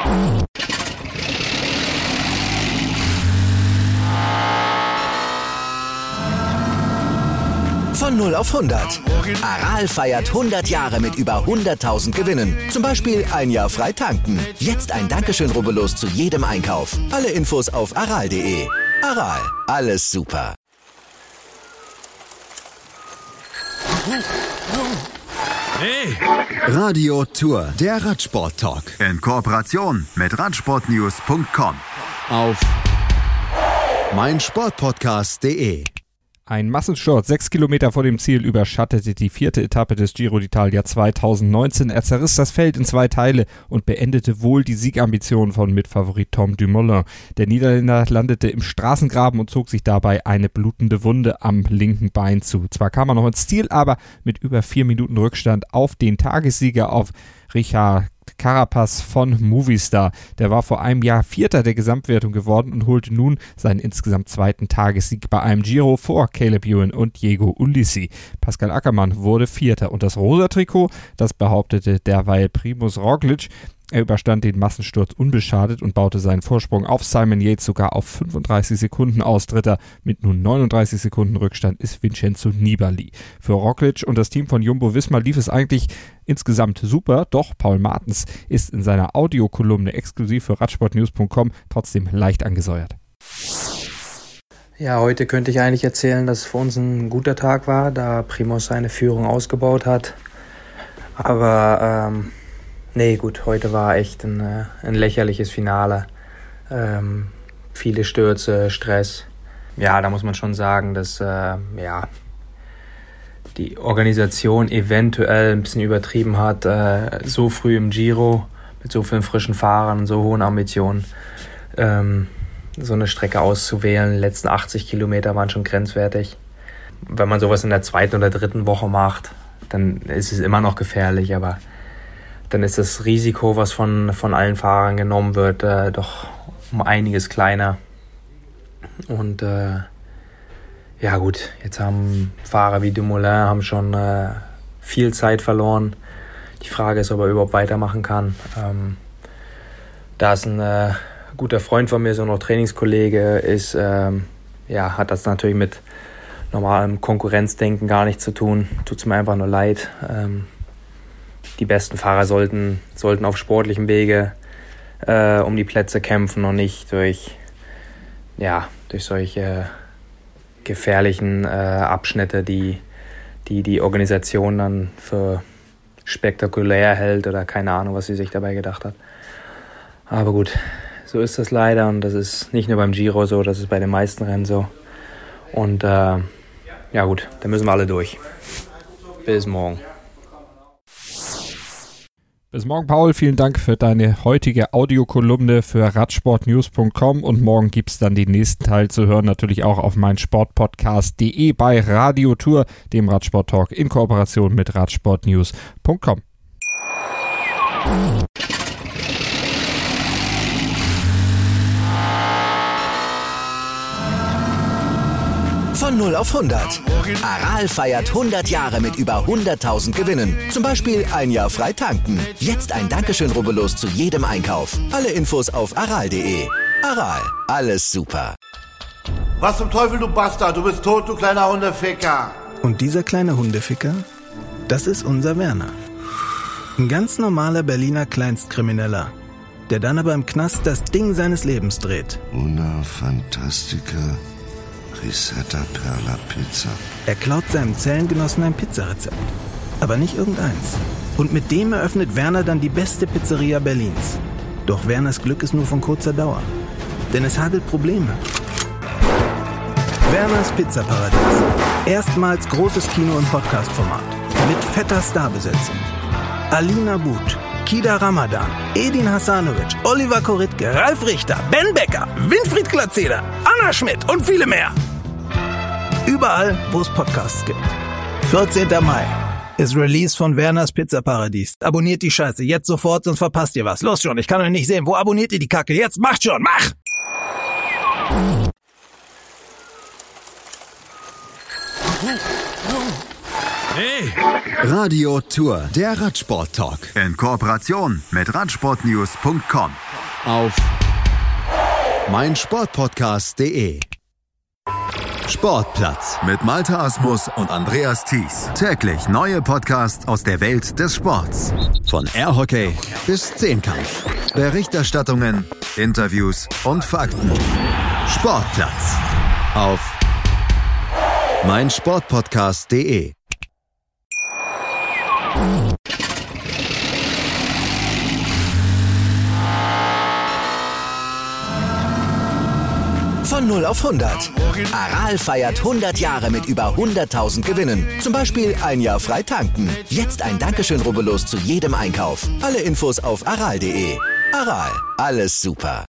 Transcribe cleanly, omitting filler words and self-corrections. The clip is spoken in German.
Von 0 auf 100. Aral feiert 100 Jahre mit über 100.000 Gewinnen. Zum Beispiel ein Jahr frei tanken. Jetzt ein Dankeschön, rubbellos zu jedem Einkauf. Alle Infos auf aral.de. Aral, alles super. Hey! Radio Tour, der Radsport-Talk. In Kooperation mit Radsportnews.com. Auf meinsportpodcast.de. Ein Massensturz 6 Kilometer vor dem Ziel überschattete die 4. Etappe des Giro d'Italia 2019. Er zerriss das Feld in 2 Teile und beendete wohl die Siegambitionen von Mitfavorit Tom Dumoulin. Der Niederländer landete im Straßengraben und zog sich dabei eine blutende Wunde am linken Bein zu. Zwar kam er noch ins Ziel, aber mit über 4 Minuten Rückstand auf den Tagessieger, auf Richard Carapaz von Movistar. Der war vor einem Jahr Vierter der Gesamtwertung geworden und holte nun seinen insgesamt 2. Tagessieg bei einem Giro vor Caleb Ewan und Diego Ulissi. Pascal Ackermann wurde Vierter und das rosa Trikot, das behauptete derweil Primož Roglič. Er überstand den Massensturz unbeschadet und baute seinen Vorsprung auf Simon Yates sogar auf 35 Sekunden aus. Dritter mit nun 39 Sekunden Rückstand ist Vincenzo Nibali. Für Roglič und das Team von Jumbo-Visma lief es eigentlich insgesamt super, doch Paul Martens ist in seiner Audiokolumne exklusiv für Radsportnews.com trotzdem leicht angesäuert. Ja, heute könnte ich eigentlich erzählen, dass es für uns ein guter Tag war, da Primož seine Führung ausgebaut hat. Aber nee, gut, heute war echt ein lächerliches Finale. Viele Stürze, Stress. Ja, da muss man schon sagen, dass die Organisation eventuell ein bisschen übertrieben hat, so früh im Giro mit so vielen frischen Fahrern und so hohen Ambitionen so eine Strecke auszuwählen. Die letzten 80 Kilometer waren schon grenzwertig. Wenn man sowas in der 2. oder 3. Woche macht, dann ist es immer noch gefährlich, aber dann ist das Risiko, was von allen Fahrern genommen wird, doch um einiges kleiner. Und ja gut, jetzt haben Fahrer wie Dumoulin schon viel Zeit verloren. Die Frage ist, ob er überhaupt weitermachen kann. Da ist ein guter Freund von mir, so noch Trainingskollege ist, hat das natürlich mit normalem Konkurrenzdenken gar nichts zu tun. Tut's mir einfach nur leid. Die besten Fahrer sollten auf sportlichem Wege um die Plätze kämpfen und nicht durch solche gefährlichen Abschnitte, die Organisation dann für spektakulär hält oder keine Ahnung, was sie sich dabei gedacht hat. Aber gut, so ist das leider und das ist nicht nur beim Giro so, das ist bei den meisten Rennen so. Und ja gut, da müssen wir alle durch. Bis morgen. Bis morgen, Paul. Vielen Dank für deine heutige Audiokolumne für Radsportnews.com und morgen gibt es dann den nächsten Teil zu hören, natürlich auch auf meinsportpodcast.de bei Radio Tour, dem Radsport-Talk in Kooperation mit Radsportnews.com. Von 0 auf 100. Aral feiert 100 Jahre mit über 100.000 Gewinnen. Zum Beispiel ein Jahr frei tanken. Jetzt ein Dankeschön, rubbellos zu jedem Einkauf. Alle Infos auf aral.de. Aral, alles super. Was zum Teufel, du Bastard? Du bist tot, du kleiner Hundeficker. Und dieser kleine Hundeficker, das ist unser Werner. Ein ganz normaler Berliner Kleinstkrimineller, der dann aber im Knast das Ding seines Lebens dreht. Una Fantastica Risetta Perla Pizza. Er klaut seinem Zellengenossen ein Pizzarezept. Aber nicht irgendeins. Und mit dem eröffnet Werner dann die beste Pizzeria Berlins. Doch Werners Glück ist nur von kurzer Dauer. Denn es hagelt Probleme. Werners Pizzaparadies. Erstmals großes Kino- und Podcast-Format. Mit fetter Starbesetzung. Alina But, Kida Ramadan, Edin Hasanovic, Oliver Koritke, Ralf Richter, Ben Becker, Winfried Glatzeder, Anna Schmidt und viele mehr. Überall, wo es Podcasts gibt. 14. Mai ist Release von Werners Pizzaparadies. Abonniert die Scheiße jetzt sofort, sonst verpasst ihr was. Los schon, ich kann euch nicht sehen. Wo abonniert ihr die Kacke? Jetzt macht schon, mach! Hey! Radio Tour, der Radsport-Talk. In Kooperation mit Radsportnews.com. Auf meinsportpodcast.de. Sportplatz mit Malte Asmus und Andreas Thies. Täglich neue Podcasts aus der Welt des Sports. Von Airhockey bis Zehnkampf. Berichterstattungen, Interviews und Fakten. Sportplatz auf meinsportpodcast.de. Von 0 auf 100. Aral feiert 100 Jahre mit über 100.000 Gewinnen. Zum Beispiel ein Jahr frei tanken. Jetzt ein Dankeschön, rubbellos zu jedem Einkauf. Alle Infos auf aral.de. Aral, alles super.